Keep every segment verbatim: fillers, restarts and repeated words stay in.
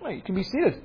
Right, you can be seated.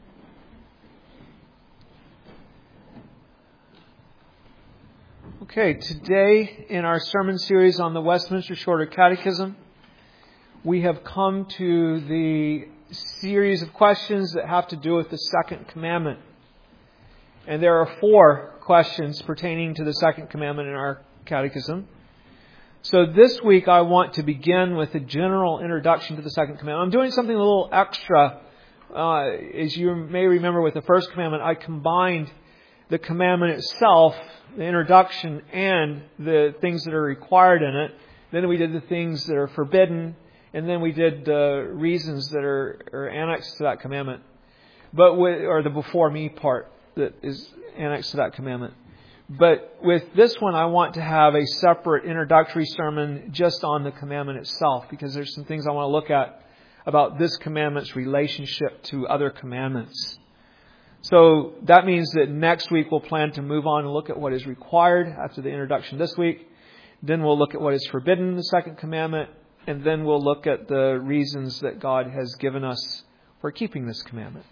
Okay, today in our sermon series on the Westminster Shorter Catechism, we have come to the series of questions that have to do with the Second Commandment. And there are four questions pertaining to the Second Commandment in our catechism. So this week I want to begin with a general introduction to the Second Commandment. I'm doing something a little extra. Uh, as you may remember with the First Commandment, I combined the commandment itself, the introduction, and the things that are required in it. Then we did the things that are forbidden, and then we did the reasons that are, are annexed to that commandment, but with, or the before me part that is annexed to that commandment. But with this one, I want to have a separate introductory sermon just on the commandment itself, because there's some things I want to look at about this commandment's relationship to other commandments. So that means that next week we'll plan to move on and look at what is required after the introduction this week. Then we'll look at what is forbidden in the Second Commandment. And then we'll look at the reasons that God has given us for keeping this commandment.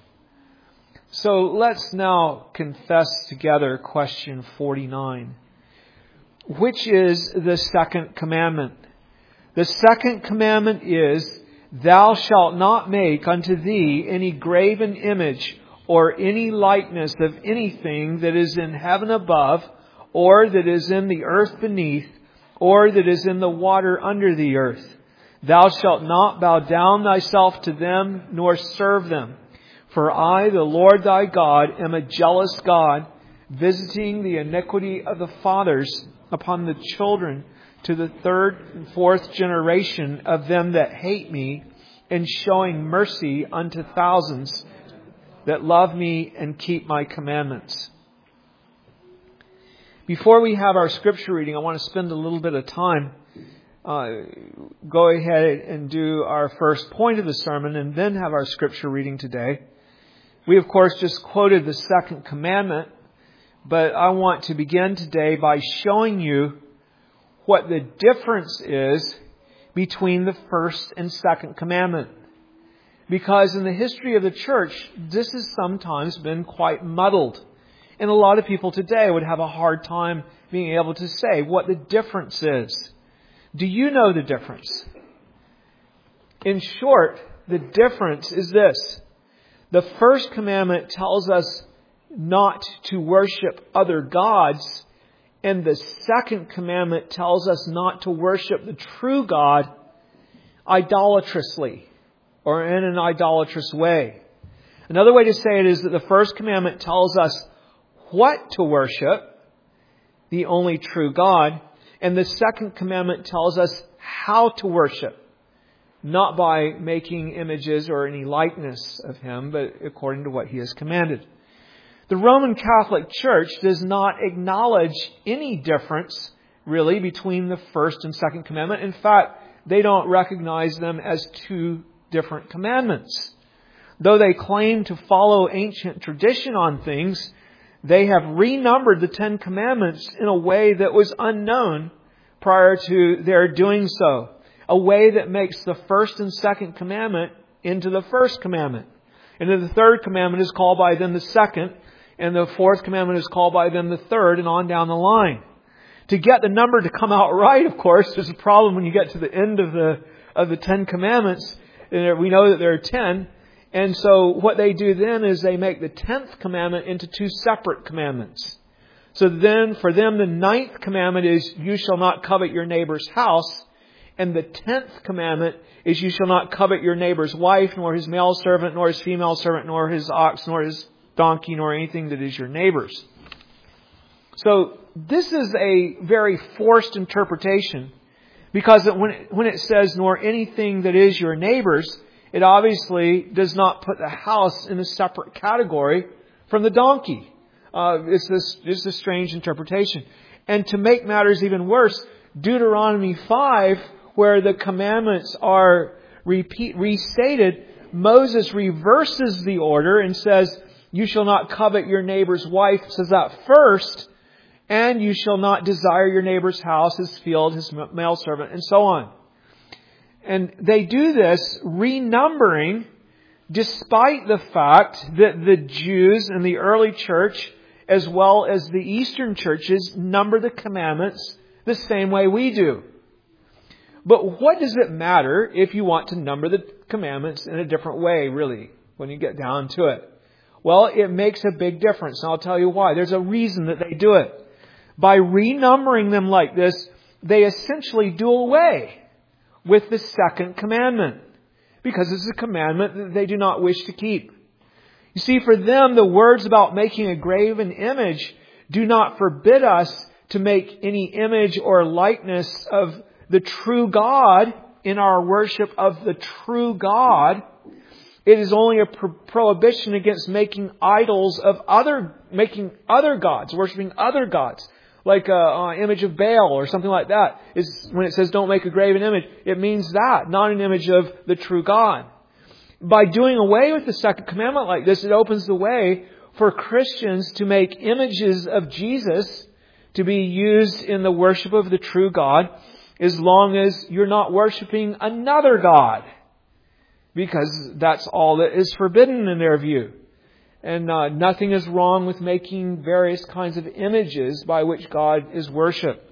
So let's now confess together question forty-nine. Which is the second commandment? The second commandment is, Thou shalt not make unto thee any graven image or any likeness of anything that is in heaven above, or that is in the earth beneath, or that is in the water under the earth. Thou shalt not bow down thyself to them, nor serve them. For I, the Lord thy God, am a jealous God, visiting the iniquity of the fathers upon the children to the third and fourth generation of them that hate me, and showing mercy unto thousands that love me and keep my commandments. Before we have our scripture reading, I want to spend a little bit of time. Uh, go ahead and do our first point of the sermon and then have our scripture reading today. We, of course, just quoted the second commandment, but I want to begin today by showing you what the difference is between the first and second commandment. Because in the history of the church, this has sometimes been quite muddled. And a lot of people today would have a hard time being able to say what the difference is. Do you know the difference? In short, the difference is this. The first commandment tells us not to worship other gods, and the second commandment tells us not to worship the true God idolatrously or in an idolatrous way. Another way to say it is that the first commandment tells us what to worship, the only true God, and the second commandment tells us how to worship, not by making images or any likeness of Him, but according to what He has commanded. The Roman Catholic Church does not acknowledge any difference, really, between the first and second commandment. In fact, they don't recognize them as two different commandments. Though they claim to follow ancient tradition on things, they have renumbered the Ten Commandments in a way that was unknown prior to their doing so. A way that makes the first and second commandment into the first commandment. And then the third commandment is called by them the second, and the fourth commandment is called by them the third, and on down the line. To get the number to come out right, of course, there's a problem when you get to the end of the of the Ten Commandments. We know that there are ten. And so what they do then is they make the tenth commandment into two separate commandments. So then for them the ninth commandment is, you shall not covet your neighbor's house. And the tenth commandment is, you shall not covet your neighbor's wife, nor his male servant, nor his female servant, nor his ox, nor his donkey, nor anything that is your neighbor's. So this is a very forced interpretation, because when it, when it says, nor anything that is your neighbor's, it obviously does not put the house in a separate category from the donkey. Uh, it's this, it's a strange interpretation. And to make matters even worse, Deuteronomy five, where the commandments are repeat, restated, Moses reverses the order and says, you shall not covet your neighbor's wife, says that first, and you shall not desire your neighbor's house, his field, his male servant, and so on. And they do this renumbering despite the fact that the Jews in the early church, as well as the Eastern churches, number the commandments the same way we do. But what does it matter if you want to number the commandments in a different way, really, when you get down to it? Well, it makes a big difference, and I'll tell you why. There's a reason that they do it. By renumbering them like this, they essentially do away with the second commandment, because it's a commandment that they do not wish to keep. You see, for them, the words about making a graven image do not forbid us to make any image or likeness of the true God in our worship of the true God. It is only a pro- prohibition against making idols of other, making other gods, worshiping other gods, like an image of Baal or something like that. Is when it says don't make a graven image, it means that, not an image of the true God. By doing away with the second commandment like this, it opens the way for Christians to make images of Jesus to be used in the worship of the true God, as long as you're not worshiping another God, because that's all that is forbidden in their view. And uh, nothing is wrong with making various kinds of images by which God is worshipped.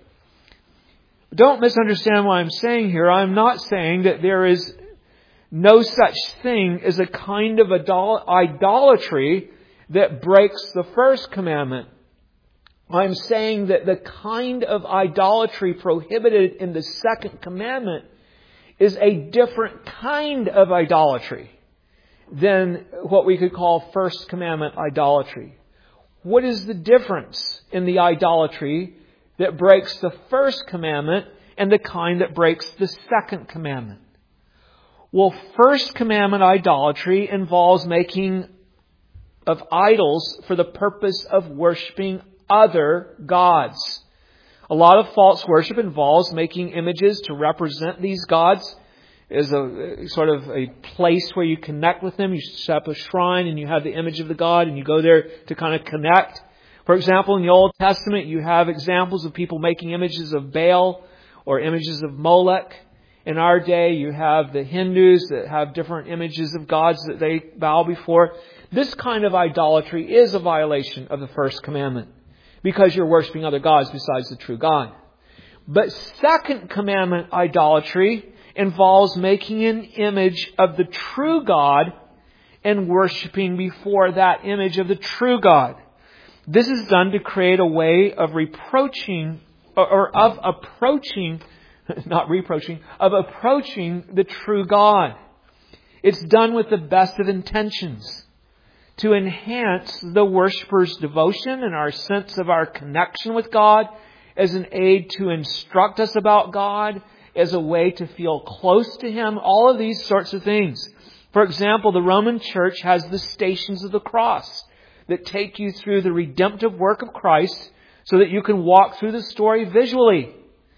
Don't misunderstand what I'm saying here. I'm not saying that there is no such thing as a kind of idol- idolatry that breaks the first commandment. I'm saying that the kind of idolatry prohibited in the second commandment is a different kind of idolatry than what we could call first commandment idolatry. What is the difference in the idolatry that breaks the first commandment and the kind that breaks the second commandment? Well, first commandment idolatry involves making of idols for the purpose of worshiping other gods. A lot of false worship involves making images to represent these gods as a sort of a place where you connect with them. You set up a shrine and you have the image of the god and you go there to kind of connect. For example, in the Old Testament, you have examples of people making images of Baal or images of Molech. In our day, you have the Hindus that have different images of gods that they bow before. This kind of idolatry is a violation of the first commandment, because you're worshiping other gods besides the true God. But second commandment idolatry involves making an image of the true God and worshiping before that image of the true God. This is done to create a way of reproaching or, or of approaching, not reproaching, of approaching the true God. It's done with the best of intentions, to enhance the worshipper's devotion and our sense of our connection with God, as an aid to instruct us about God, as a way to feel close to Him, all of these sorts of things. For example, the Roman Church has the Stations of the Cross that take you through the redemptive work of Christ so that you can walk through the story visually.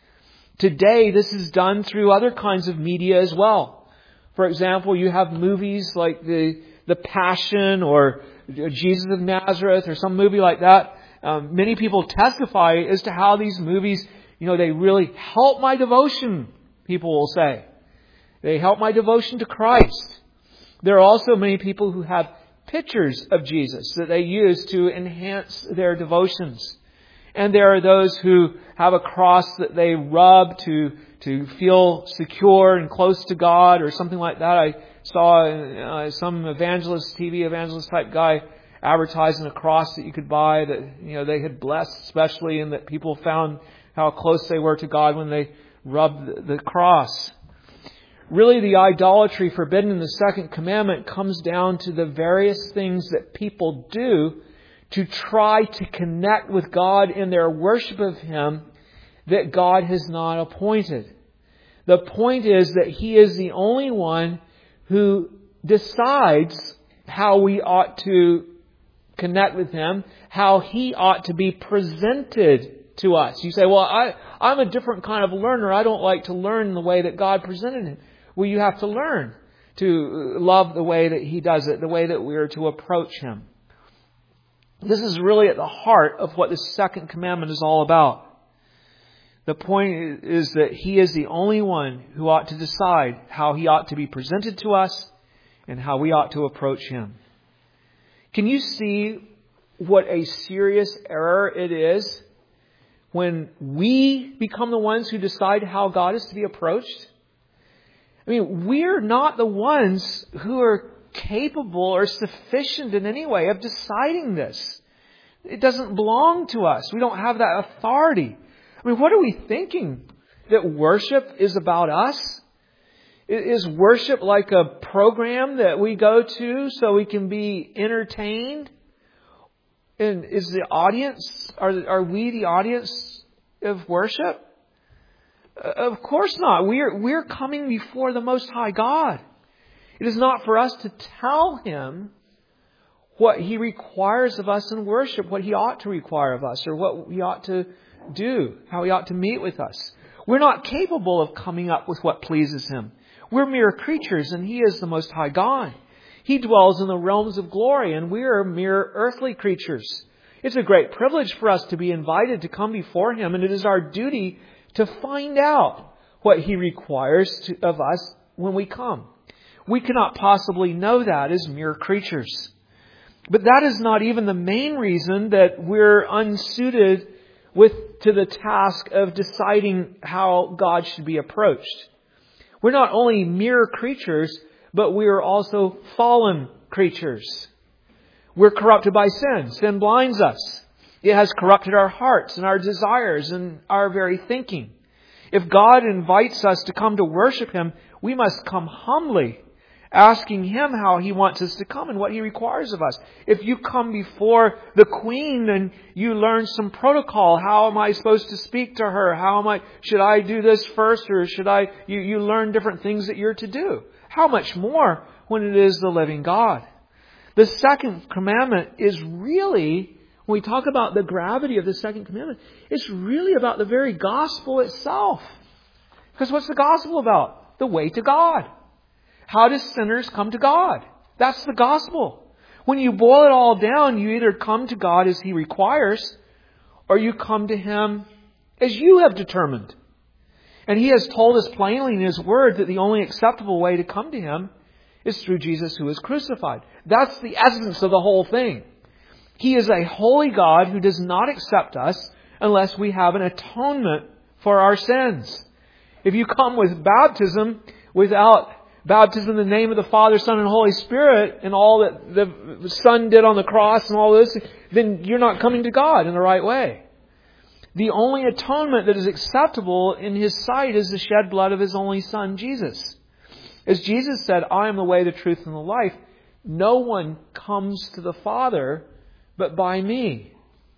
Today, this is done through other kinds of media as well. For example, you have movies like the The Passion or Jesus of Nazareth or some movie like that. Um, many people testify as to how these movies, you know, they really help my devotion, people will say. They help my devotion to Christ. There are also many people who have pictures of Jesus that they use to enhance their devotions. And there are those who have a cross that they rub to, to feel secure and close to God or something like that. I saw uh, some evangelist, T V evangelist type guy advertising a cross that you could buy that, you know, they had blessed especially, and that people found how close they were to God when they rubbed the, the cross. Really, the idolatry forbidden in the second commandment comes down to the various things that people do to try to connect with God in their worship of Him that God has not appointed. The point is that He is the only one who decides how we ought to connect with Him, how He ought to be presented to us. You say, well, I, I'm a different kind of learner. I don't like to learn the way that God presented Him. Well, you have to learn to love the way that He does it, the way that we are to approach Him. This is really at the heart of what the second commandment is all about. The point is that He is the only one who ought to decide how He ought to be presented to us and how we ought to approach Him. Can you see what a serious error it is when we become the ones who decide how God is to be approached? I mean, we're not the ones who are capable or sufficient in any way of deciding this. It doesn't belong to us. We don't have that authority. I mean, what are we thinking? That worship is about us? Is worship like a program that we go to so we can be entertained? And is the audience, are, are we the audience of worship? Of course not. We're, we're coming before the Most High God. It is not for us to tell Him what He requires of us in worship, what He ought to require of us, or what He ought to do, how He ought to meet with us. We're not capable of coming up with what pleases Him. We're mere creatures, and He is the Most High God. He dwells in the realms of glory, and we are mere earthly creatures. It's a great privilege for us to be invited to come before Him, and it is our duty to find out what He requires to, of us when we come. We cannot possibly know that as mere creatures. But that is not even the main reason that we're unsuited with to the task of deciding how God should be approached. We're not only mere creatures, but we are also fallen creatures. We're corrupted by sin. Sin blinds us. It has corrupted our hearts and our desires and our very thinking. If God invites us to come to worship Him, we must come humbly, asking Him how He wants us to come and what He requires of us. If you come before the Queen and you learn some protocol, how am I supposed to speak to her? How am I, should I do this first, or should I, you, you learn different things that you're to do. How much more when it is the living God? The second commandment is really, when we talk about the gravity of the second commandment, it's really about the very gospel itself. Because what's the gospel about? The way to God. How do sinners come to God? That's the gospel. When you boil it all down, you either come to God as He requires, or you come to Him as you have determined. And He has told us plainly in His Word that the only acceptable way to come to Him is through Jesus who is crucified. That's the essence of the whole thing. He is a holy God who does not accept us unless we have an atonement for our sins. If you come with baptism without baptism in the name of the Father, Son, and Holy Spirit, and all that the Son did on the cross and all this, then you're not coming to God in the right way. The only atonement that is acceptable in His sight is the shed blood of His only Son, Jesus. As Jesus said, I am the way, the truth, and the life. No one comes to the Father but by me.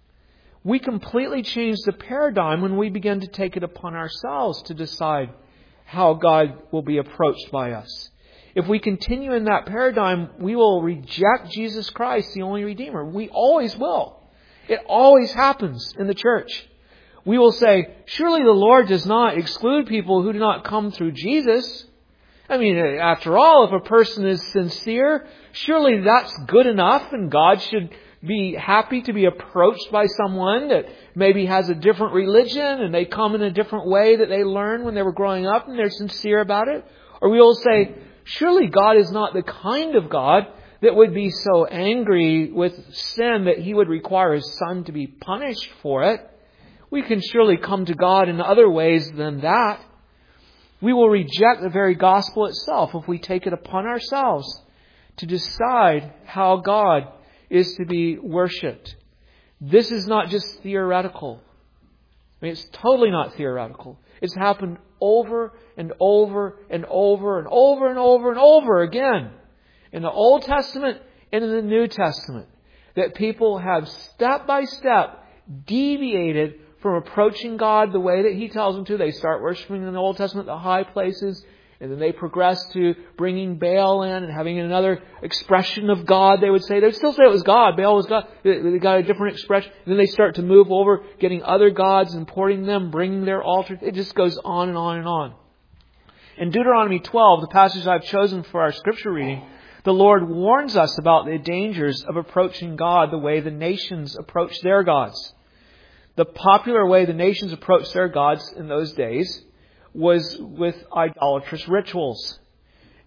We completely change the paradigm when we begin to take it upon ourselves to decide how God will be approached by us. If we continue in that paradigm, we will reject Jesus Christ, the only Redeemer. We always will. It always happens in the church. We will say, surely the Lord does not exclude people who do not come through Jesus. I mean, after all, if a person is sincere, surely that's good enough, and God should be happy to be approached by someone that maybe has a different religion and they come in a different way that they learned when they were growing up and they're sincere about it. Or we will say, surely God is not the kind of God that would be so angry with sin that He would require His Son to be punished for it. We can surely come to God in other ways than that. We will reject the very gospel itself if we take it upon ourselves to decide how God is to be worshipped. This is not just theoretical. I mean, it's totally not theoretical. It's happened over and over and over and over and over and over again in the Old Testament and in the New Testament, that people have step by step deviated from approaching God the way that He tells them to. They start worshiping in the Old Testament the high places, and then they progress to bringing Baal in and having another expression of God, they would say. They would still say it was God. Baal was God. They got a different expression. And then they start to move over, getting other gods, importing them, bringing their altar. It just goes on and on and on. In Deuteronomy twelve, the passage I've chosen for our scripture reading, the Lord warns us about the dangers of approaching God the way the nations approach their gods. The popular way the nations approached their gods in those days was with idolatrous rituals.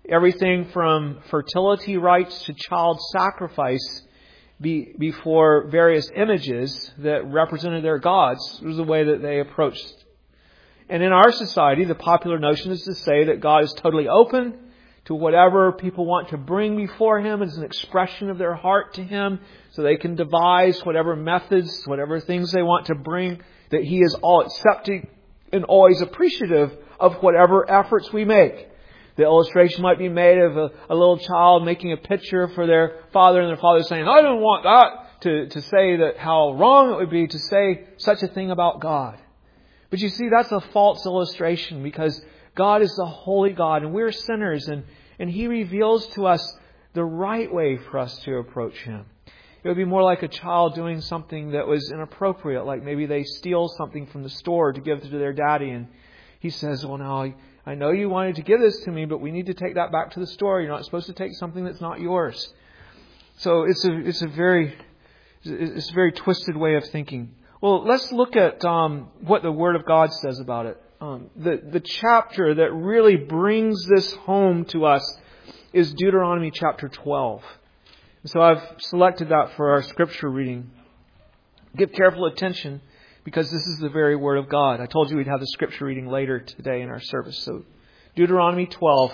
everything from fertility rites to child sacrifice be, before various images that represented their gods. It was the way that they approached. And in our society, the popular notion is to say that God is totally open to whatever people want to bring before Him as an expression of their heart to Him, so they can devise whatever methods, whatever things they want to bring, that He is all accepting and always appreciative of whatever efforts we make. The illustration might be made of a, a little child making a picture for their father, and their father saying, I don't want that, to, to say that how wrong it would be to say such a thing about God. But you see, that's a false illustration, because God is the holy God and we're sinners, and, and He reveals to us the right way for us to approach Him. It would be more like a child doing something that was inappropriate, like maybe they steal something from the store to give to their daddy, and he says, well, now, I, I know you wanted to give this to me, but we need to take that back to the store. You're not supposed to take something that's not yours. So it's a it's a very it's a very twisted way of thinking. Well, let's look at um, what the Word of God says about it. Um, the the chapter that really brings this home to us is Deuteronomy chapter twelve. So I've selected that for our scripture reading. Give careful attention, because this is the very Word of God. I told you we'd have the scripture reading later today in our service. So Deuteronomy twelve.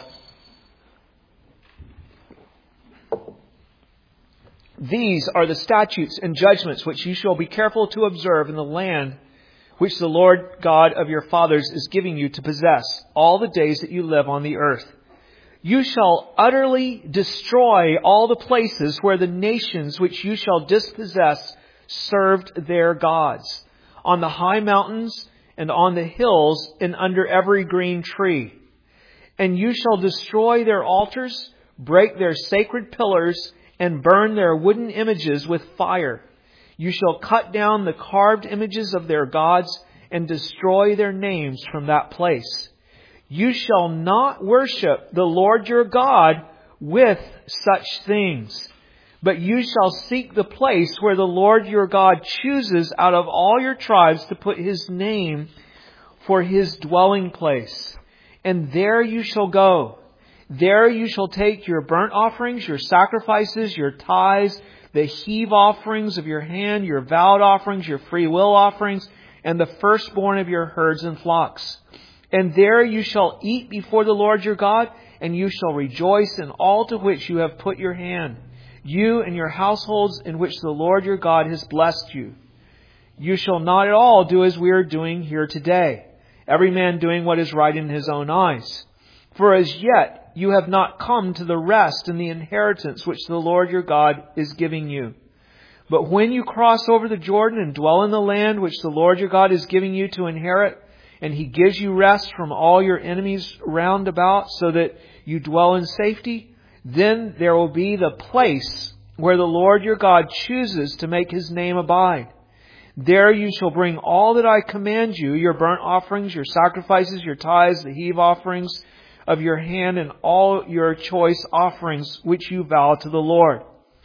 These are the statutes and judgments which you shall be careful to observe in the land which the Lord God of your fathers is giving you to possess all the days that you live on the earth. You shall utterly destroy all the places where the nations which you shall dispossess served their gods, on the high mountains and on the hills and under every green tree. And you shall destroy their altars, break their sacred pillars, and burn their wooden images with fire. You shall cut down the carved images of their gods and destroy their names from that place. You shall not worship the Lord your God with such things, but you shall seek the place where the Lord your God chooses out of all your tribes to put His name for His dwelling place. And there you shall go. There you shall take your burnt offerings, your sacrifices, your tithes, the heave offerings of your hand, your vowed offerings, your free will offerings, and the firstborn of your herds and flocks. And there you shall eat before the Lord your God, and you shall rejoice in all to which you have put your hand, you and your households in which the Lord your God has blessed you. You shall not at all do as we are doing here today, every man doing what is right in his own eyes. For as yet you have not come to the rest and the inheritance which the Lord your God is giving you. But when you cross over the Jordan and dwell in the land which the Lord your God is giving you to inherit, and He gives you rest from all your enemies round about, so that you dwell in safety, then there will be the place where the Lord your God chooses to make His name abide. There you shall bring all that I command you, your burnt offerings, your sacrifices, your tithes, the heave offerings of your hand, and all your choice offerings which you vow to the Lord.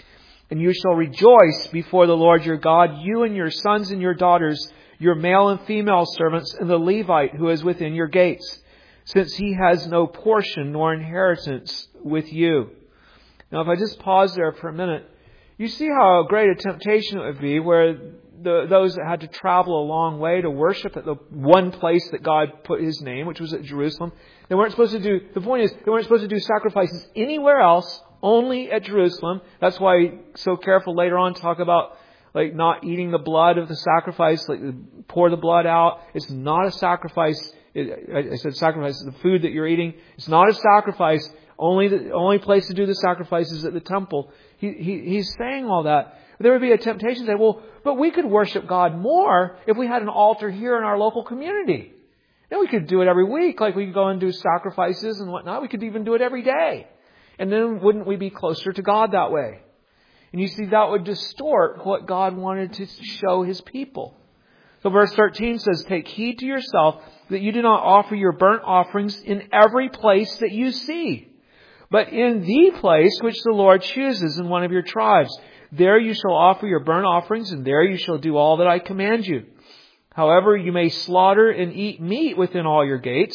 And you shall rejoice before the Lord your God, you and your sons and your daughters, your male and female servants, and the Levite who is within your gates, since he has no portion nor inheritance with you. Now, if I just pause there for a minute, you see how great a temptation it would be where the, those that had to travel a long way to worship at the one place that God put His name, which was at Jerusalem, they weren't supposed to do, the point is, they weren't supposed to do sacrifices anywhere else, only at Jerusalem. That's why He's so careful later on to talk about like not eating the blood of the sacrifice, like pour the blood out. It's not a sacrifice. It, I said sacrifice, the food that you're eating. It's not a sacrifice. Only the only place to do the sacrifice is at the temple. He, he, he's saying all that. There would be a temptation to say, well, but we could worship God more if we had an altar here in our local community. Then we could do it every week, like we could go and do sacrifices and whatnot. We could even do it every day. And then wouldn't we be closer to God that way? And you see, that would distort what God wanted to show His people. So verse thirteen says, take heed to yourself that you do not offer your burnt offerings in every place that you see, but in the place which the Lord chooses in one of your tribes. There you shall offer your burnt offerings, and there you shall do all that I command you. However, you may slaughter and eat meat within all your gates,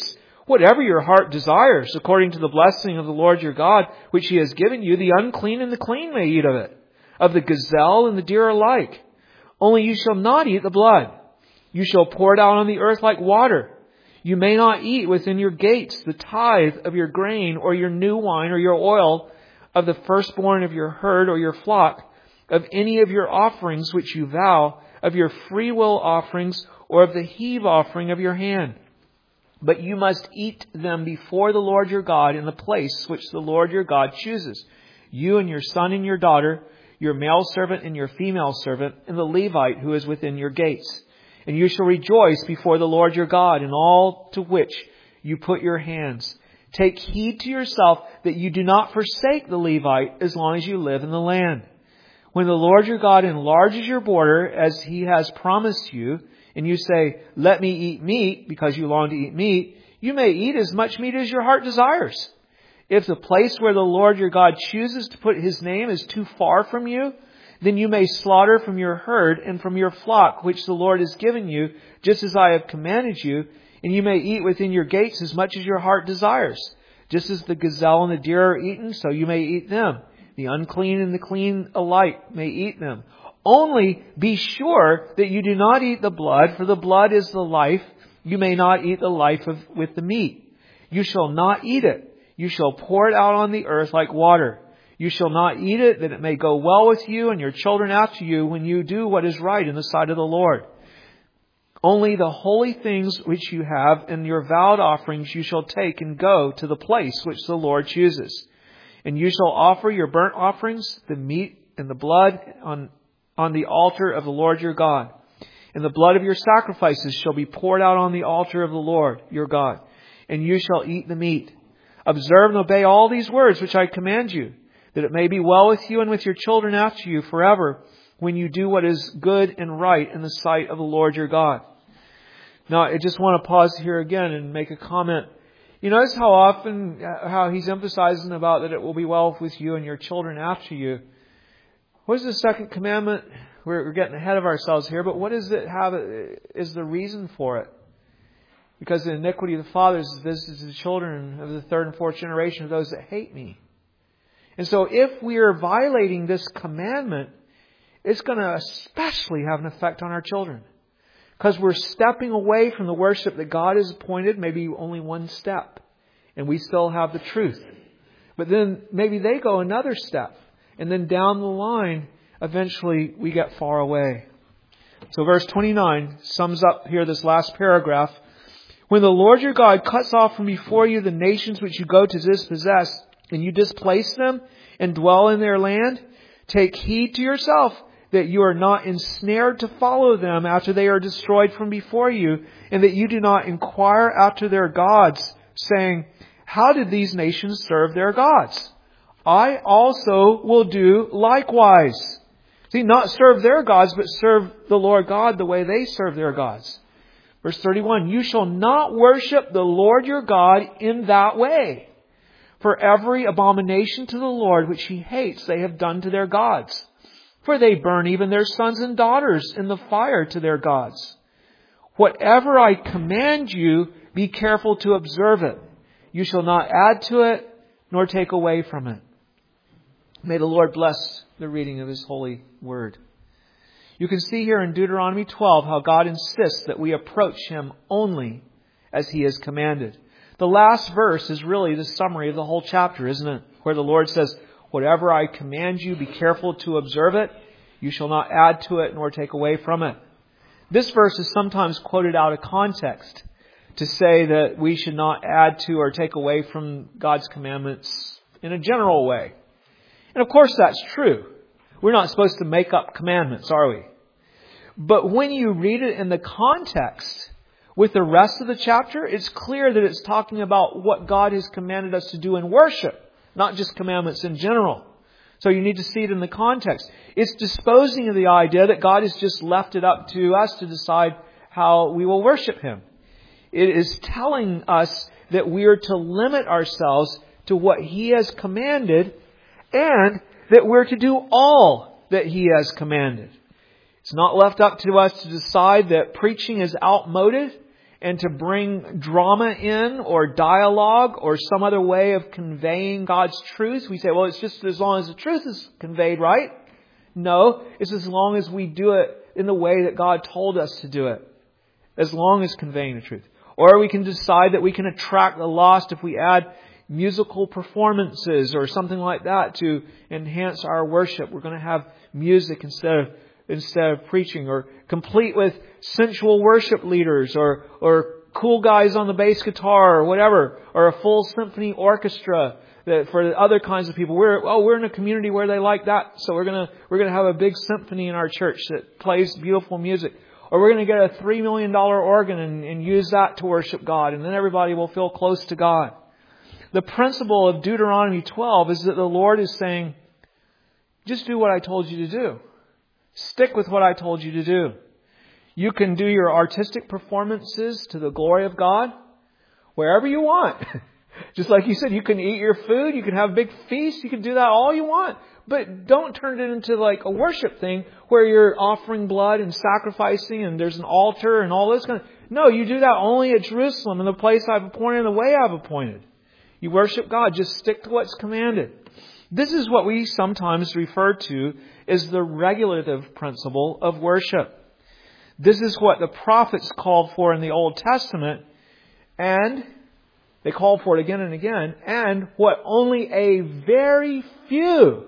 Whatever your heart desires, according to the blessing of the Lord your God, which He has given you, the unclean and the clean may eat of it, of the gazelle and the deer alike. Only you shall not eat the blood. You shall pour it out on the earth like water. You may not eat within your gates the tithe of your grain or your new wine or your oil, of the firstborn of your herd or your flock, of any of your offerings which you vow, of your freewill offerings or of the heave offering of your hand. But you must eat them before the Lord your God in the place which the Lord your God chooses. You and your son and your daughter, your male servant and your female servant, and the Levite who is within your gates. And you shall rejoice before the Lord your God in all to which you put your hands. Take heed to yourself that you do not forsake the Levite as long as you live in the land. When the Lord your God enlarges your border as He has promised you, and you say, let me eat meat, because you long to eat meat, you may eat as much meat as your heart desires. If the place where the Lord your God chooses to put His name is too far from you, then you may slaughter from your herd and from your flock, which the Lord has given you, just as I have commanded you, and you may eat within your gates as much as your heart desires. Just as the gazelle and the deer are eaten, so you may eat them. The unclean and the clean alike may eat them. Only be sure that you do not eat the blood, for the blood is the life. You may not eat the life of, with the meat. You shall not eat it. You shall pour it out on the earth like water. You shall not eat it, that it may go well with you and your children after you when you do what is right in the sight of the Lord. Only the holy things which you have and your vowed offerings you shall take and go to the place which the Lord chooses. And you shall offer your burnt offerings, the meat and the blood on on the altar of the Lord your God. And the blood of your sacrifices shall be poured out on the altar of the Lord your God. And you shall eat the meat. Observe and obey all these words which I command you, that it may be well with you and with your children after you forever, when you do what is good and right in the sight of the Lord your God. Now, I just want to pause here again and make a comment. You notice how often, how he's emphasizing about that it will be well with you and your children after you. What is the second commandment? We're, we're getting ahead of ourselves here, but what does it have, is the reason for it? Because the iniquity of the fathers visits the children of the third and fourth generation of those that hate me. And so if we are violating this commandment, it's going to especially have an effect on our children. Because we're stepping away from the worship that God has appointed, maybe only one step. And we still have the truth. But then maybe they go another step. And then down the line, eventually we get far away. So verse twenty-nine sums up here this last paragraph. When the Lord your God cuts off from before you the nations which you go to dispossess, and you displace them and dwell in their land, take heed to yourself that you are not ensnared to follow them after they are destroyed from before you, and that you do not inquire after their gods, saying, how did these nations serve their gods? I also will do likewise. See, not serve their gods, but serve the Lord God the way they serve their gods. Verse thirty-one, you shall not worship the Lord your God in that way. For every abomination to the Lord which He hates they have done to their gods. For they burn even their sons and daughters in the fire to their gods. Whatever I command you, be careful to observe it. You shall not add to it, nor take away from it. May the Lord bless the reading of His holy word. You can see here in Deuteronomy twelve how God insists that we approach Him only as He has commanded. The last verse is really the summary of the whole chapter, isn't it? Where the Lord says, whatever I command you, be careful to observe it. You shall not add to it nor take away from it. This verse is sometimes quoted out of context to say that we should not add to or take away from God's commandments in a general way. And of course that's true. We're not supposed to make up commandments, are we? But when you read it in the context with the rest of the chapter, it's clear that it's talking about what God has commanded us to do in worship, not just commandments in general. So you need to see it in the context. It's disposing of the idea that God has just left it up to us to decide how we will worship Him. It is telling us that we are to limit ourselves to what He has commanded, and that we're to do all that He has commanded. It's not left up to us to decide that preaching is outmoded and to bring drama in or dialogue or some other way of conveying God's truth. We say, well, it's just as long as the truth is conveyed, right? No, it's as long as we do it in the way that God told us to do it. As long as conveying the truth. Or we can decide that we can attract the lost if we add musical performances or something like that to enhance our worship. We're going to have music instead of instead of preaching, or complete with sensual worship leaders, or or cool guys on the bass guitar, or whatever, or a full symphony orchestra that for the other kinds of people. We're oh we're in a community where they like that, so we're gonna we're gonna have a big symphony in our church that plays beautiful music. Or we're going to get a three million dollars organ and, and use that to worship God, and then everybody will feel close to God. The principle of Deuteronomy twelve is that the Lord is saying, just do what I told you to do. Stick with what I told you to do. You can do your artistic performances to the glory of God wherever you want. Just like you said, you can eat your food, you can have a big feast, you can do that all you want. But don't turn it into like a worship thing where you're offering blood and sacrificing and there's an altar and all this kind of... No, you do that only at Jerusalem, in the place I've appointed and the way I've appointed. You worship God. Just stick to what's commanded. This is what we sometimes refer to as the regulative principle of worship. This is what the prophets called for in the Old Testament, and they called for it again and again, and what only a very few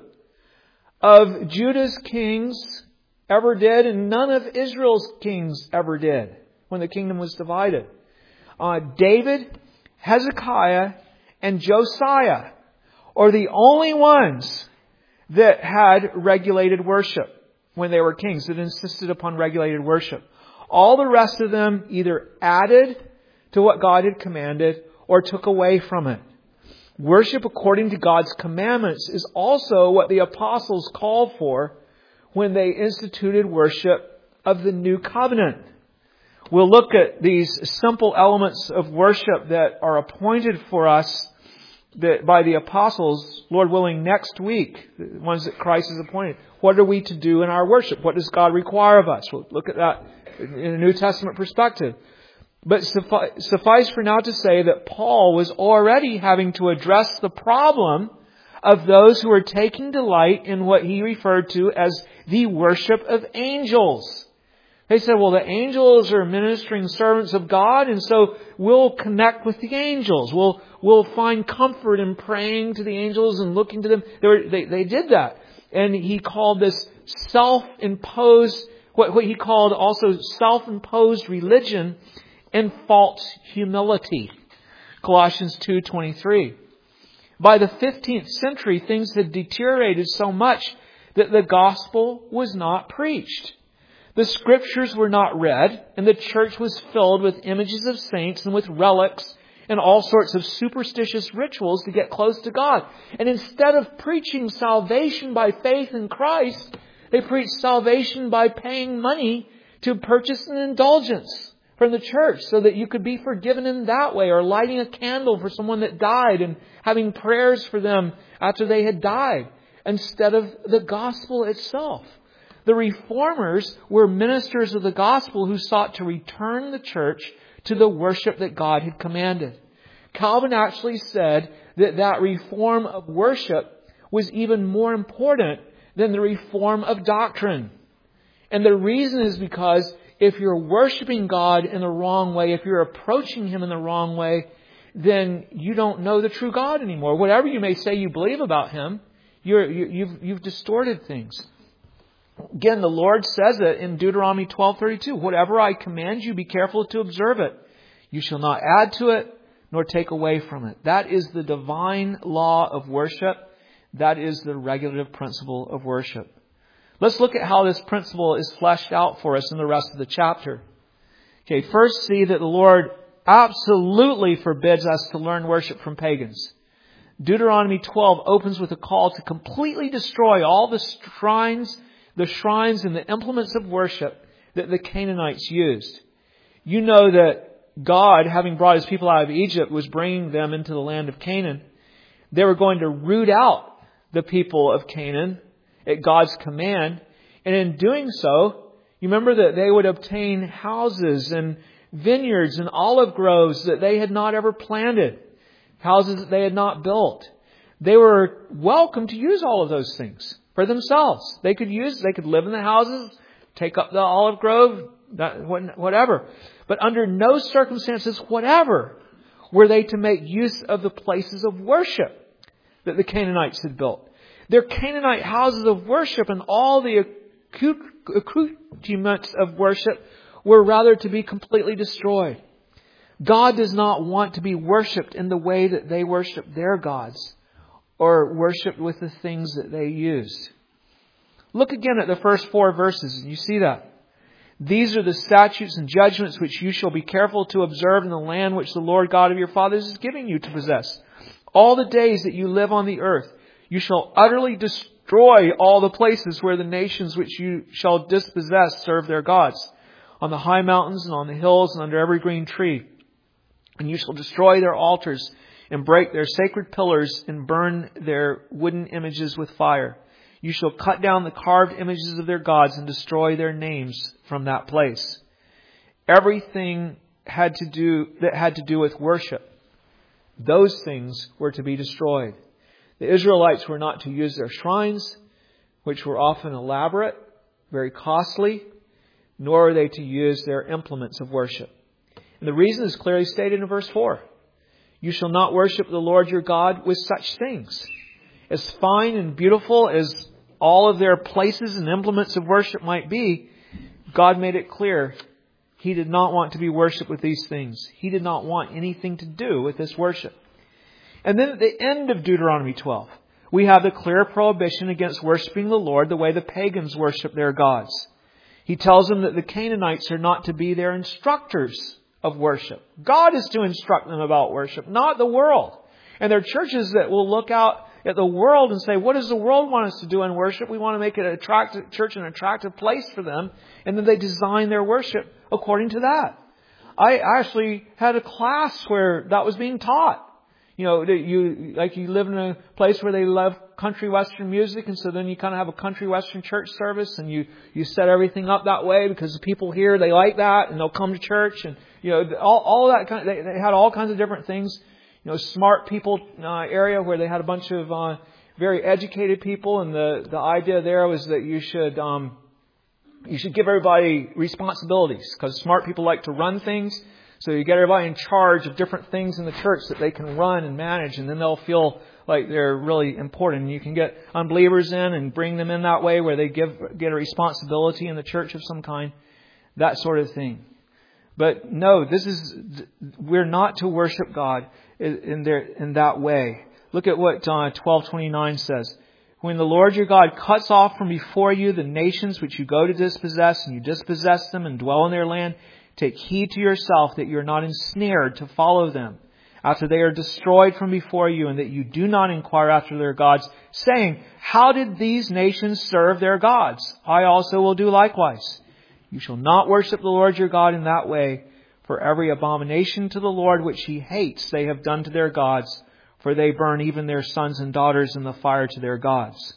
of Judah's kings ever did, and none of Israel's kings ever did when the kingdom was divided. Uh, David, Hezekiah, and Josiah are the only ones that had regulated worship when they were kings, that insisted upon regulated worship. All the rest of them either added to what God had commanded or took away from it. Worship according to God's commandments is also what the apostles called for when they instituted worship of the new covenant. We'll look at these simple elements of worship that are appointed for us that by the apostles, Lord willing, next week, the ones that Christ has appointed. What are we to do in our worship? What does God require of us? We'll look at that in a New Testament perspective. But suffice for now to say that Paul was already having to address the problem of those who were taking delight in what he referred to as the worship of angels. They said, well, the angels are ministering servants of God, and so we'll connect with the angels. We'll we'll find comfort in praying to the angels and looking to them. They were, they, they did that. And he called this self-imposed, what, what he called also self-imposed religion and false humility. Colossians two twenty-three. By the fifteenth century, things had deteriorated so much that the gospel was not preached. The scriptures were not read, and the church was filled with images of saints and with relics and all sorts of superstitious rituals to get close to God. And instead of preaching salvation by faith in Christ, they preached salvation by paying money to purchase an indulgence from the church so that you could be forgiven in that way, or lighting a candle for someone that died and having prayers for them after they had died, instead of the gospel itself. The Reformers were ministers of the gospel who sought to return the church to the worship that God had commanded. Calvin actually said that that reform of worship was even more important than the reform of doctrine. And the reason is because if you're worshiping God in the wrong way, if you're approaching Him in the wrong way, then you don't know the true God anymore. Whatever you may say you believe about Him, you're, you, you've, you've distorted things. Again, the Lord says it in Deuteronomy twelve thirty-two. Whatever I command you, be careful to observe it. You shall not add to it, nor take away from it. That is the divine law of worship. That is the regulative principle of worship. Let's look at how this principle is fleshed out for us in the rest of the chapter. Okay, first see that the Lord absolutely forbids us to learn worship from pagans. Deuteronomy twelve opens with a call to completely destroy all the shrines, the shrines and the implements of worship that the Canaanites used. You know that God, having brought His people out of Egypt, was bringing them into the land of Canaan. They were going to root out the people of Canaan at God's command. And in doing so, you remember that they would obtain houses and vineyards and olive groves that they had not ever planted, houses that they had not built. They were welcome to use all of those things for themselves. They could use, they could live in the houses, take up the olive grove, that, whatever. But under no circumstances whatever were they to make use of the places of worship that the Canaanites had built. Their Canaanite houses of worship and all the accoutrements of worship were rather to be completely destroyed. God does not want to be worshipped in the way that they worship their gods or worshipped with the things that they used. Look again at the first four verses and you see that. These are the statutes and judgments which you shall be careful to observe in the land which the Lord God of your fathers is giving you to possess. All the days that you live on the earth, you shall utterly destroy all the places where the nations which you shall dispossess serve their gods, on the high mountains and on the hills and under every green tree. And you shall destroy their altars and break their sacred pillars and burn their wooden images with fire. You shall cut down the carved images of their gods and destroy their names from that place. Everything had to do that had to do with worship, those things were to be destroyed. The Israelites were not to use their shrines, which were often elaborate, very costly, nor are they to use their implements of worship. And the reason is clearly stated in verse four. You shall not worship the Lord your God with such things. As fine and beautiful as all of their places and implements of worship might be, God made it clear He did not want to be worshipped with these things. He did not want anything to do with this worship. And then at the end of Deuteronomy twelve, we have the clear prohibition against worshiping the Lord the way the pagans worship their gods. He tells them that the Canaanites are not to be their instructors of worship. God is to instruct them about worship, not the world. And there are churches that will look out at the world and say, what does the world want us to do in worship? We want to make it an attractive church, an attractive place for them. And then they design their worship according to that. I actually had a class where that was being taught. You know, you like you live in a place where they love country western music, and so then you kind of have a country western church service, and you, you set everything up that way because the people here, they like that, and they'll come to church, and you know, all all that kind of, they, they had all kinds of different things. You know, smart people uh, area where they had a bunch of uh, very educated people, and the the idea there was that you should um, you should give everybody responsibilities because smart people like to run things. So you get everybody in charge of different things in the church that they can run and manage, and then they'll feel like they're really important. And you can get unbelievers in and bring them in that way where they give get a responsibility in the church of some kind, that sort of thing. But no, this is we're not to worship God in there in that way. Look at what uh, twelve twenty-nine says. When the Lord your God cuts off from before you the nations which you go to dispossess, and you dispossess them and dwell in their land, take heed to yourself that you are not ensnared to follow them after they are destroyed from before you, and that you do not inquire after their gods, saying, how did these nations serve their gods? I also will do likewise. You shall not worship the Lord your God in that way, for every abomination to the Lord which He hates they have done to their gods, for they burn even their sons and daughters in the fire to their gods.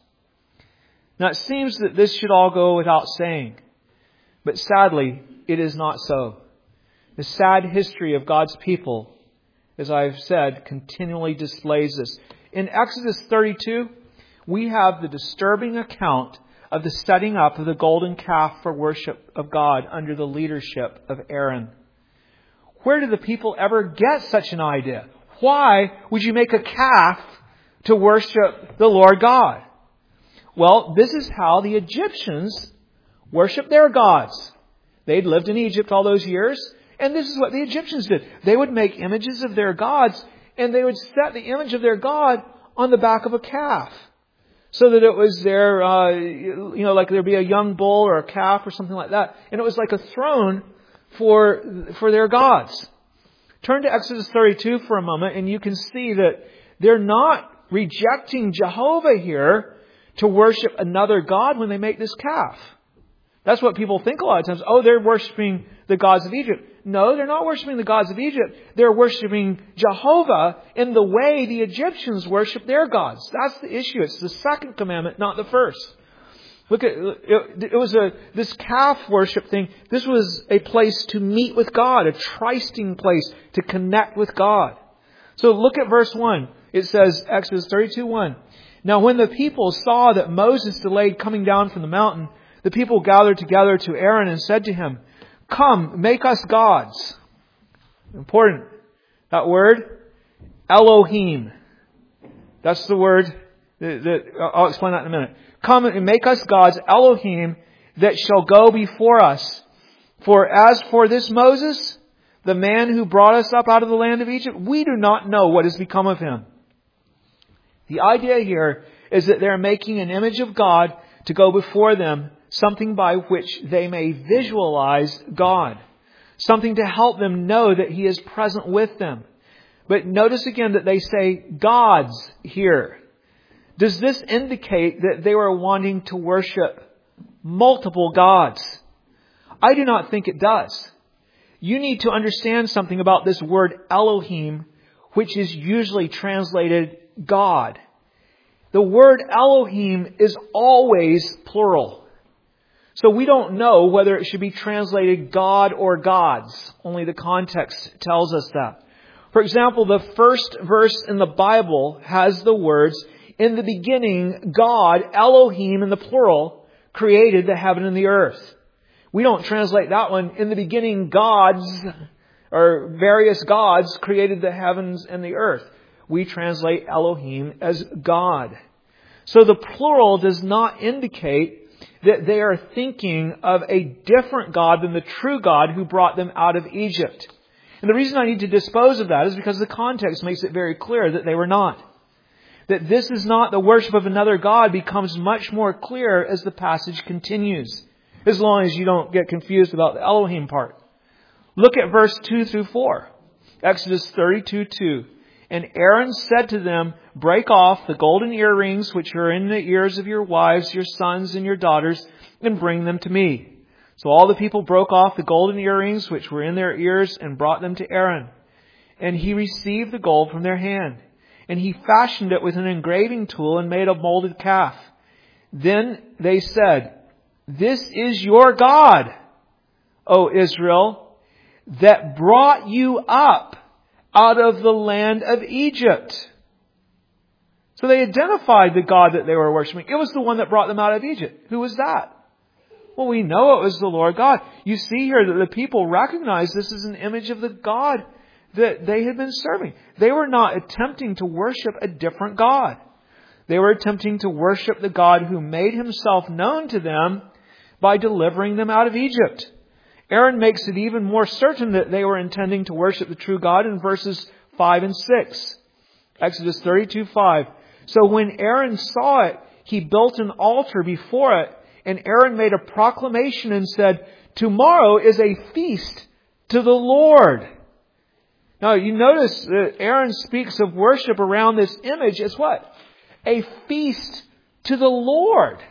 Now it seems that this should all go without saying, but sadly, it is not so. The sad history of God's people, as I've said, continually displays this. In Exodus thirty-two, we have the disturbing account of the setting up of the golden calf for worship of God under the leadership of Aaron. Where did the people ever get such an idea? Why would you make a calf to worship the Lord God? Well, this is how the Egyptians worshiped their gods. They'd lived in Egypt all those years, and this is what the Egyptians did. They would make images of their gods, and they would set the image of their god on the back of a calf, so that it was their, uh, you know, like there'd be a young bull or a calf or something like that, and it was like a throne for for their gods. Turn to Exodus thirty-two for a moment, and you can see that they're not rejecting Jehovah here to worship another god when they make this calf. That's what people think a lot of times. Oh, they're worshiping the gods of Egypt. No, they're not worshiping the gods of Egypt. They're worshiping Jehovah in the way the Egyptians worship their gods. That's the issue. It's the second commandment, not the first. Look at, it, it was a, this calf worship thing, this was a place to meet with God, a trysting place to connect with God. So look at verse one. It says, Exodus thirty-two one. Now when the people saw that Moses delayed coming down from the mountain, the people gathered together to Aaron and said to him, "Come, make us gods." Important. That word, Elohim. That's the word that, that I'll explain that in a minute. Come and make us gods, Elohim, that shall go before us. For as for this Moses, the man who brought us up out of the land of Egypt, we do not know what has become of him. The idea here is that they're making an image of God to go before them, something by which they may visualize God. Something to help them know that He is present with them. But notice again that they say gods here. Does this indicate that they were wanting to worship multiple gods? I do not think it does. You need to understand something about this word Elohim, which is usually translated God. The word Elohim is always plural. So we don't know whether it should be translated God or gods. Only the context tells us that. For example, the first verse in the Bible has the words, "In the beginning, God, Elohim in the plural, created the heaven and the earth." We don't translate that one, "In the beginning, gods," or various gods created the heavens and the earth. We translate Elohim as God. So the plural does not indicate that they are thinking of a different God than the true God who brought them out of Egypt. And the reason I need to dispose of that is because the context makes it very clear that they were not. That this is not the worship of another God becomes much more clear as the passage continues. As long as you don't get confused about the Elohim part. Look at verse two through four. Exodus thirty-two two. "And Aaron said to them, Break off the golden earrings which are in the ears of your wives, your sons, and your daughters, and bring them to me. So all the people broke off the golden earrings which were in their ears and brought them to Aaron. And he received the gold from their hand. And he fashioned it with an engraving tool and made a molded calf. Then they said, This is your God, O Israel, that brought you up out of the land of Egypt." So they identified the God that they were worshiping. It was the one that brought them out of Egypt. Who was that? Well, we know it was the Lord God. You see here that the people recognized this as an image of the God that they had been serving. They were not attempting to worship a different God. They were attempting to worship the God who made Himself known to them by delivering them out of Egypt. Aaron makes it even more certain that they were intending to worship the true God in verses five and six. Exodus thirty-two five. "So when Aaron saw it, he built an altar before it, and Aaron made a proclamation and said, Tomorrow is a feast to the Lord." Now you notice that Aaron speaks of worship around this image as what? A feast to the Lord.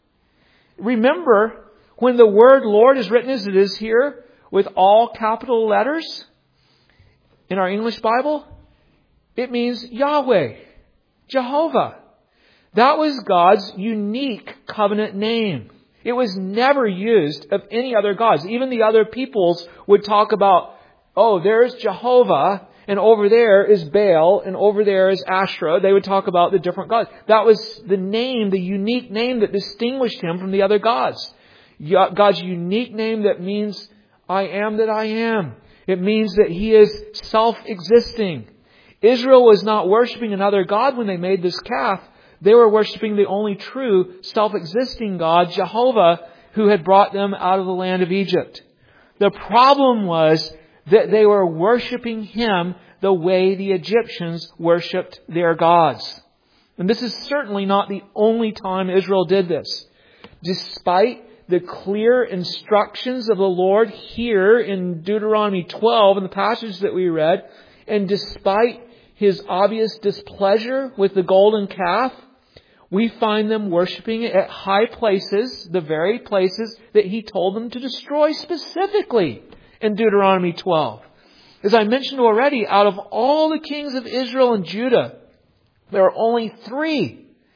Remember, when the word Lord is written as it is here, with all capital letters in our English Bible, it means Yahweh, Jehovah. That was God's unique covenant name. It was never used of any other gods. Even the other peoples would talk about, oh, there's Jehovah, and over there is Baal, and over there is Asherah. They would talk about the different gods. That was the name, the unique name that distinguished Him from the other gods. God's unique name that means, I am that I am. It means that He is self-existing. Israel was not worshiping another God when they made this calf. They were worshiping the only true self-existing God, Jehovah, who had brought them out of the land of Egypt. The problem was that they were worshiping Him the way the Egyptians worshipped their gods. And this is certainly not the only time Israel did this. Despite the clear instructions of the Lord here in Deuteronomy twelve, in the passage that we read, and despite His obvious displeasure with the golden calf, we find them worshiping it at high places, the very places that He told them to destroy specifically in Deuteronomy twelve. As I mentioned already, out of all the kings of Israel and Judah, there are only three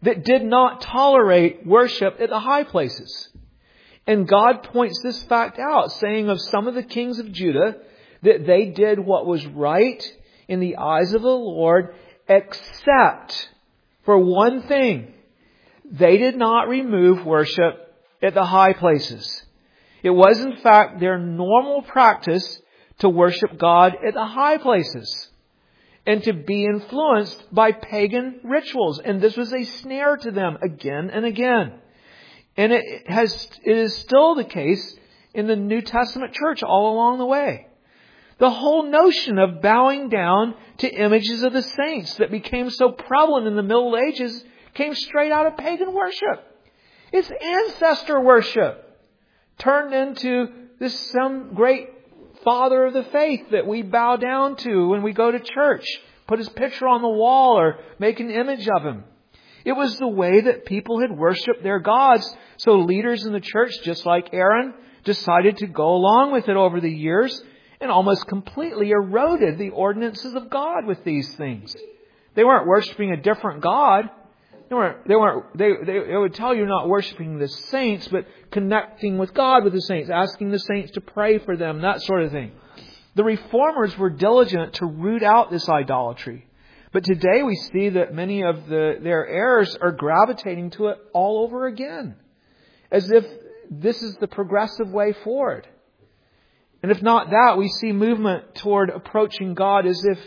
that did not tolerate worship at the high places. And God points this fact out, saying of some of the kings of Judah that they did what was right in the eyes of the Lord, except for one thing. They did not remove worship at the high places. It was in fact their normal practice to worship God at the high places and to be influenced by pagan rituals. And this was a snare to them again and again. And it has, it is still the case in the New Testament church all along the way. The whole notion of bowing down to images of the saints that became so prevalent in the Middle Ages came straight out of pagan worship. It's ancestor worship turned into this some great father of the faith that we bow down to when we go to church. Put his picture on the wall or make an image of him. It was the way that people had worshipped their gods. So leaders in the church, just like Aaron, decided to go along with it over the years and almost completely eroded the ordinances of God with these things. They weren't worshiping a different God. They weren't, they weren't, they, they, they would tell you not worshiping the saints, but connecting with God with the saints, asking the saints to pray for them, that sort of thing. The reformers were diligent to root out this idolatry. But today we see that many of the, their errors are gravitating to it all over again. As if this is the progressive way forward. And if not that, we see movement toward approaching God as if,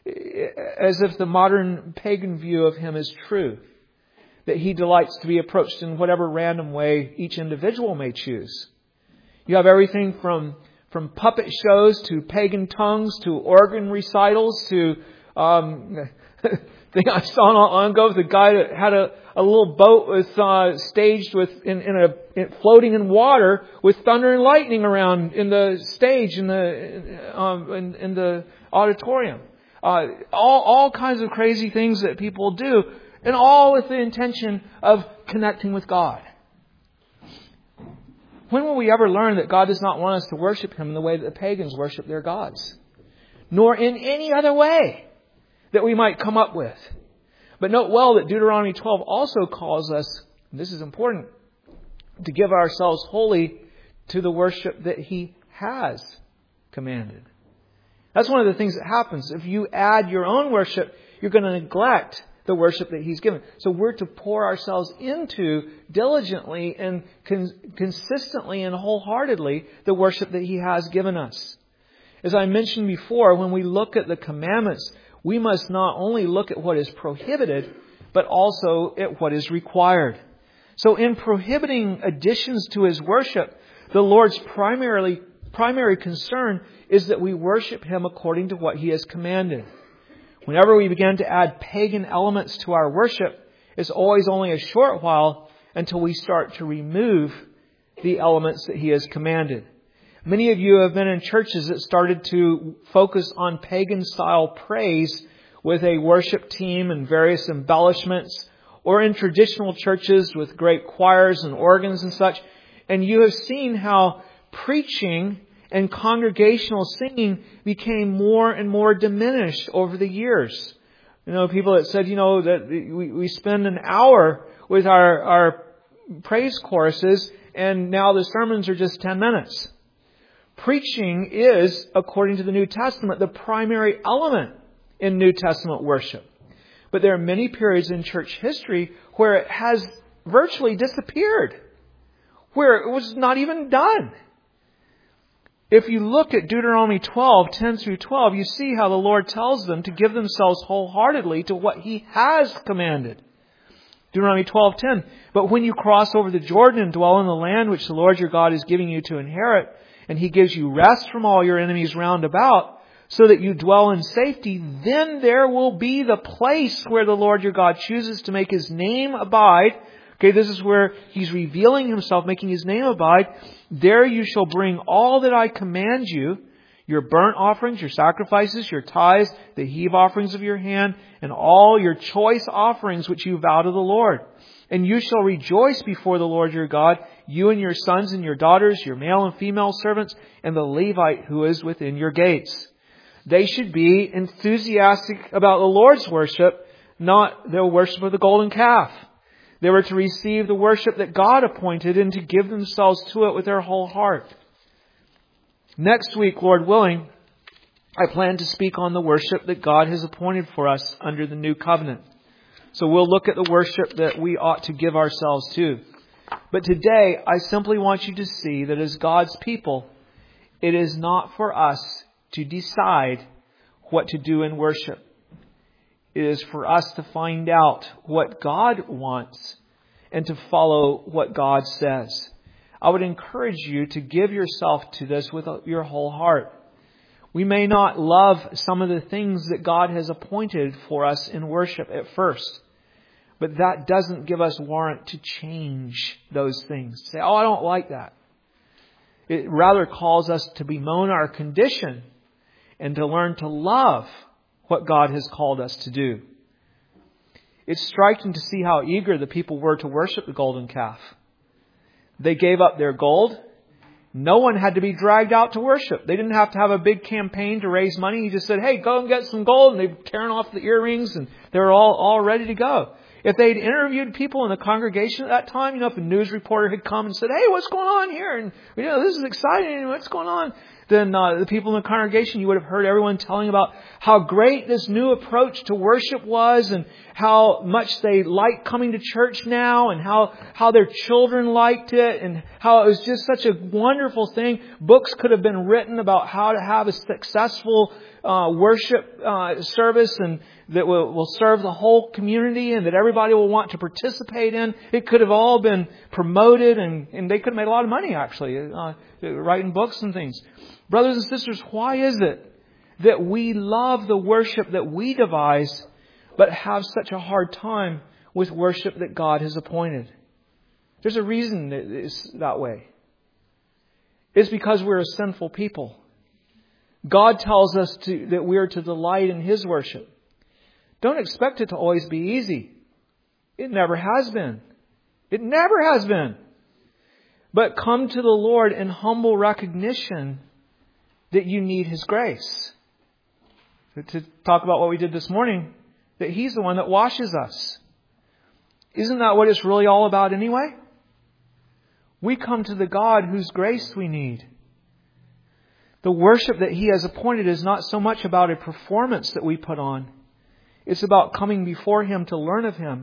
as if the modern pagan view of Him is true. That He delights to be approached in whatever random way each individual may choose. You have everything from, from puppet shows to pagan tongues to organ recitals to Um, thing I saw not long ago was a guy that had a, a little boat with uh, staged with in, in a in, floating in water with thunder and lightning around in the stage in the um, in, in the auditorium. Uh, all all kinds of crazy things that people do, and all with the intention of connecting with God. When will we ever learn that God does not want us to worship Him in the way that the pagans worship their gods, nor in any other way that we might come up with? But note well that Deuteronomy twelve also calls us, and this is important, to give ourselves wholly to the worship that He has commanded. That's one of the things that happens. If you add your own worship, you're going to neglect the worship that He's given. So we're to pour ourselves into diligently and con- consistently and wholeheartedly the worship that He has given us. As I mentioned before, when we look at the commandments, we must not only look at what is prohibited, but also at what is required. So in prohibiting additions to His worship, the Lord's primarily, primary concern is that we worship Him according to what He has commanded. Whenever we begin to add pagan elements to our worship, it's always only a short while until we start to remove the elements that He has commanded. Many of you have been in churches that started to focus on pagan-style praise with a worship team and various embellishments, or in traditional churches with great choirs and organs and such. And you have seen how preaching and congregational singing became more and more diminished over the years. You know, people that said, you know, that we, we spend an hour with our, our praise choruses, and now the sermons are just ten minutes. Preaching is, according to the New Testament, the primary element in New Testament worship. But there are many periods in church history where it has virtually disappeared, where it was not even done. If you look at Deuteronomy twelve, ten through twelve, you see how the Lord tells them to give themselves wholeheartedly to what He has commanded. Deuteronomy twelve ten, but when you cross over the Jordan and dwell in the land which the Lord your God is giving you to inherit, and He gives you rest from all your enemies round about, so that you dwell in safety, then there will be the place where the Lord your God chooses to make His name abide. Okay, this is where He's revealing Himself, making His name abide. There you shall bring all that I command you, your burnt offerings, your sacrifices, your tithes, the heave offerings of your hand, and all your choice offerings which you vow to the Lord. And you shall rejoice before the Lord your God, you and your sons and your daughters, your male and female servants, and the Levite who is within your gates. They should be enthusiastic about the Lord's worship, not the worship of the golden calf. They were to receive the worship that God appointed and to give themselves to it with their whole heart. Next week, Lord willing, I plan to speak on the worship that God has appointed for us under the new covenant. So we'll look at the worship that we ought to give ourselves to. But today, I simply want you to see that as God's people, it is not for us to decide what to do in worship. It is for us to find out what God wants and to follow what God says. I would encourage you to give yourself to this with your whole heart. We may not love some of the things that God has appointed for us in worship at first, but that doesn't give us warrant to change those things. Say, oh, I don't like that. It rather calls us to bemoan our condition and to learn to love what God has called us to do. It's striking to see how eager the people were to worship the golden calf. They gave up their gold. No one had to be dragged out to worship. They didn't have to have a big campaign to raise money. He just said, hey, go and get some gold. And they were tearing off the earrings and they were all, all ready to go. If they'd interviewed people in the congregation at that time, you know, if a news reporter had come and said, hey, what's going on here? And, you know, this is exciting. What's going on? Then uh, the people in the congregation, you would have heard everyone telling about how great this new approach to worship was and how much they liked coming to church now and how, how their children liked it and how it was just such a wonderful thing. Books could have been written about how to have a successful uh, worship uh, service and that will, will serve the whole community and that everybody will want to participate in. It could have all been promoted and, and they could have made a lot of money actually, uh, writing books and things. Brothers and sisters, why is it that we love the worship that we devise, but have such a hard time with worship that God has appointed? There's a reason that it's that way. It's because we're a sinful people. God tells us to, that we are to delight in His worship. Don't expect it to always be easy. It never has been. It never has been. But come to the Lord in humble recognition that you need His grace. To talk about what we did this morning, that He's the one that washes us. Isn't that what it's really all about anyway? We come to the God whose grace we need. The worship that He has appointed is not so much about a performance that we put on. It's about coming before Him to learn of Him,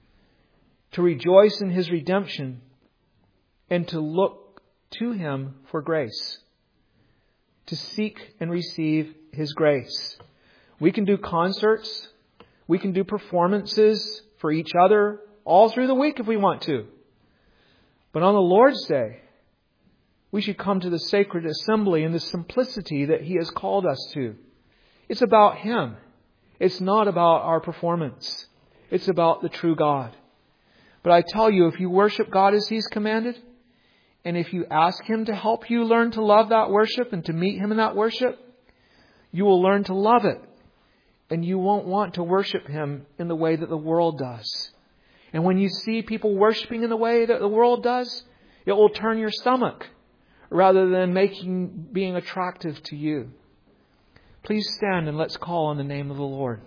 to rejoice in His redemption, and to look to Him for grace. To seek and receive His grace. We can do concerts. We can do performances for each other all through the week if we want to. But on the Lord's Day, we should come to the sacred assembly in the simplicity that He has called us to. It's about Him. It's not about our performance. It's about the true God. But I tell you, if you worship God as He's commanded, and if you ask Him to help you learn to love that worship and to meet Him in that worship, you will learn to love it. And you won't want to worship Him in the way that the world does. And when you see people worshiping in the way that the world does, it will turn your stomach rather than making being attractive to you. Please stand and let's call on the name of the Lord.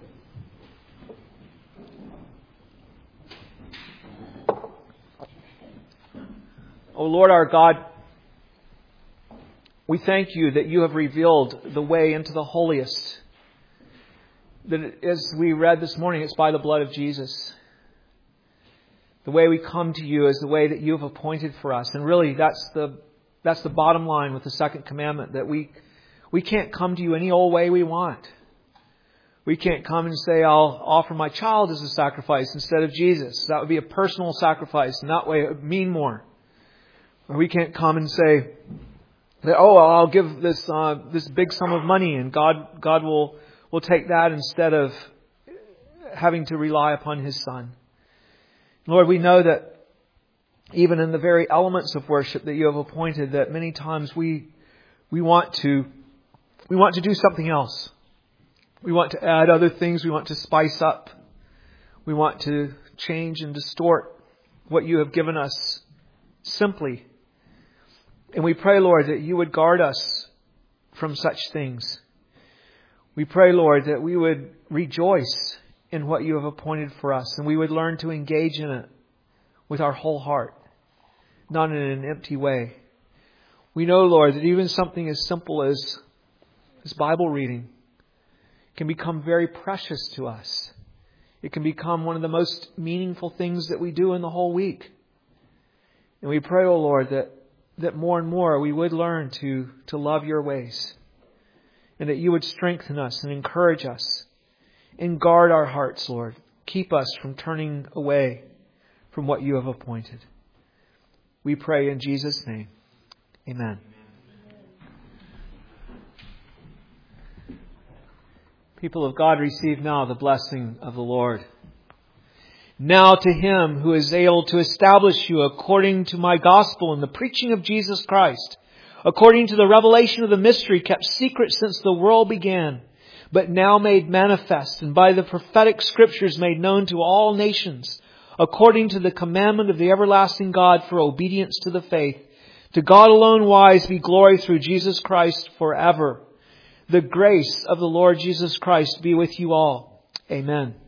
O Lord our God, we thank You that You have revealed the way into the holiest. That as we read this morning, it's by the blood of Jesus. The way we come to You is the way that You have appointed for us. And really, that's the that's the bottom line with the second commandment, that we we can't come to You any old way we want. We can't come and say, I'll offer my child as a sacrifice instead of Jesus. That would be a personal sacrifice, and that way it would mean more. Or we can't come and say that, oh, I'll give this uh, this big sum of money and God God will, will take that instead of having to rely upon His Son. Lord, we know that even in the very elements of worship that You have appointed, that many times we we want to we want to do something else. We want to add other things. We want to spice up. We want to change and distort what You have given us simply. And we pray, Lord, that You would guard us from such things. We pray, Lord, that we would rejoice in what You have appointed for us and we would learn to engage in it. with our whole heart, not in an empty way. We know, Lord, that even something as simple as, as Bible reading can become very precious to us. It can become one of the most meaningful things that we do in the whole week. And we pray, O Lord, that, that more and more we would learn to, to love your ways, and that you would strengthen us and encourage us and guard our hearts, Lord. Keep us from turning away from what you have appointed. We pray in Jesus' name. Amen. People of God, receive now the blessing of the Lord. Now to Him who is able to establish you according to my gospel and the preaching of Jesus Christ, according to the revelation of the mystery kept secret since the world began, but now made manifest, and by the prophetic scriptures made known to all nations, according to the commandment of the everlasting God for obedience to the faith. To God alone wise be glory through Jesus Christ forever. The grace of the Lord Jesus Christ be with you all. Amen.